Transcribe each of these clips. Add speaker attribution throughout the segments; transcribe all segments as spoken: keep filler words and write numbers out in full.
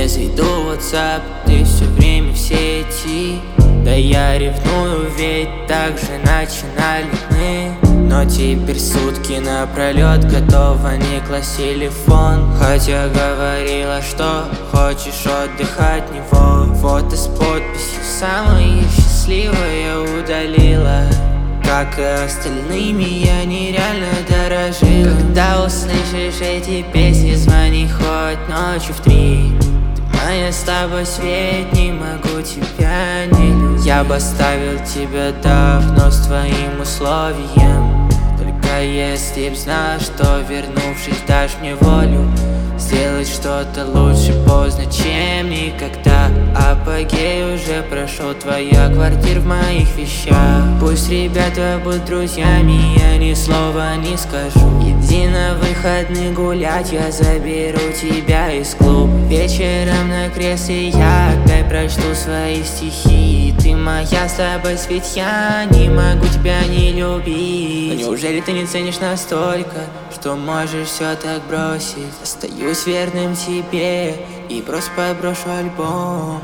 Speaker 1: не зайду в WhatsApp, ты все время в сети. Да я ревную, ведь так же начинали мы. Но теперь сутки напролет готова не класть телефон. Хотя говорила, что хочешь отдыхать от него. Фото с подписью «Самое счастливое» удалила. Как и остальными, я нереально дорожила. Когда услышишь эти песни, звони хоть ночью в три. Ты моя с тобой свет, не могу тебя не любить. Я бы оставил тебя давно с твоим условием. Только если б знал, что вернувшись дашь мне волю. Сделать что-то лучше поздно, чем никогда. Апогей уже прошел, твоя квартира в моих вещах. Пусть ребята будут друзьями, я ни слова не скажу. Иди на выходные гулять, я заберу тебя из клуба. Вечером на кресле я опять прочту свои стихи. Ты моя слабость, ведь я не могу тебя не любить. Но неужели ты не ценишь настолько, что можешь все так бросить? Остаюсь верным тебе и просто подброшу альбом.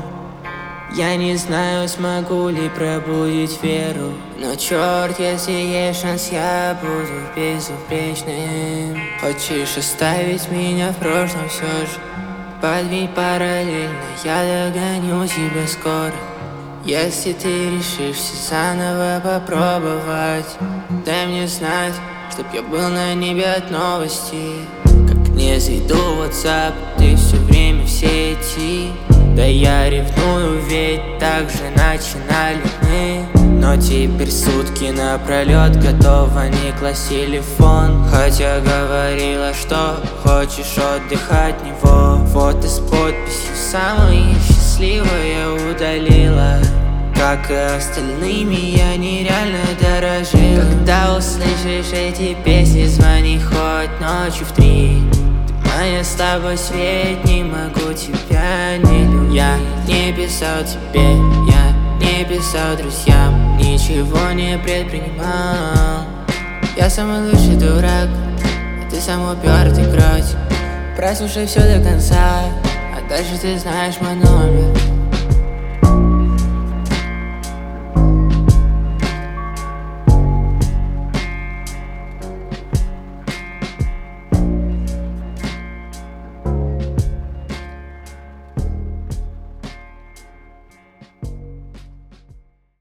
Speaker 1: Я не знаю, смогу ли пробудить веру, но черт, если есть шанс, я буду безупречным. Хочешь оставить меня в прошлом, все же подвинь параллельно, я догоню тебя скоро. Если ты решишься заново попробовать, дай мне знать, чтоб я был на небе от новостей. Как не зайду в WhatsApp, ты все время в сети. Да я ревную, ведь так же начинали мы. Но теперь сутки напролет готова не класть телефон. Хотя говорила, что хочешь отдыхать от него. Фото с подписью «Самое счастливое» удалила. Как и остальными, я нереально дорожила. Когда услышишь эти песни, звони хоть ночью в три. Моя с тобой свет, не могу тебя не любить. Я не писал тебе, я не писал друзьям, ничего не предпринимал. Я самый лучший дурак, а ты самый упертый крот. Прослушай все до конца, а дальше ты знаешь мой номер.